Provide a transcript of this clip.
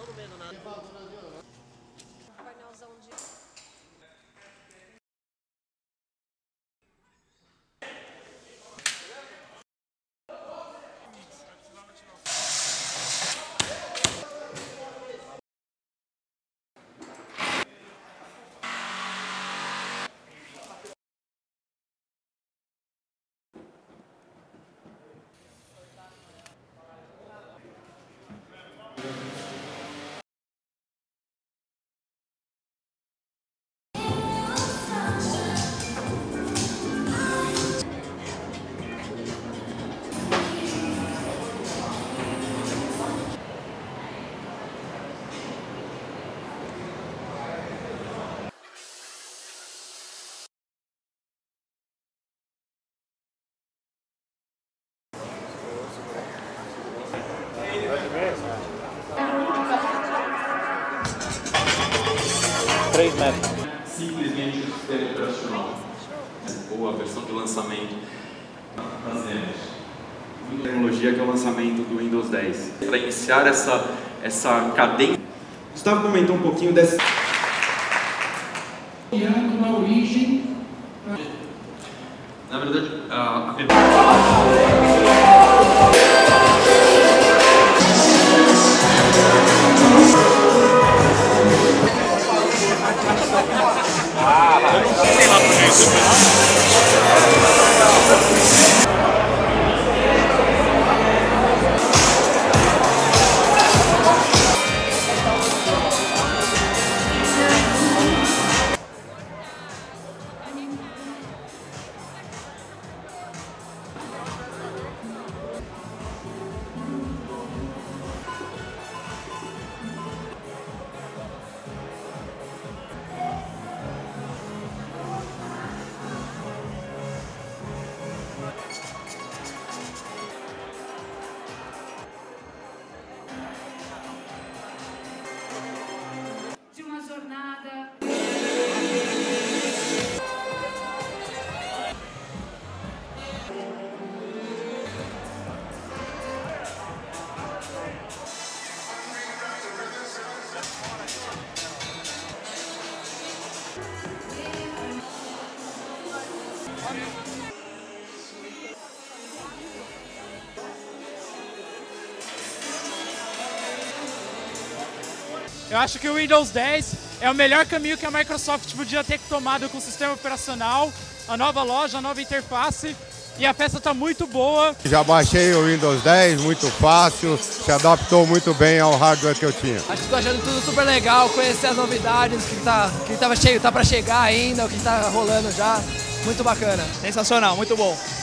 Painelzão de... Simplesmente o sistema operacional ou a versão de lançamento fazemos tecnologia que é o lançamento do Windows 10 para iniciar essa cadência. Gustavo comentou um pouquinho dessa na origem. Na verdade sei lá por De uma jornada. Eu acho que o Windows 10 é o melhor caminho que a Microsoft podia ter tomado com o sistema operacional, a nova loja, a nova interface, e a festa está muito boa. Já baixei o Windows 10, muito fácil, se adaptou muito bem ao hardware que eu tinha. Acho que estou achando tudo super legal, conhecer as novidades, tá para chegar ainda, o que está rolando já, muito bacana. Sensacional, muito bom.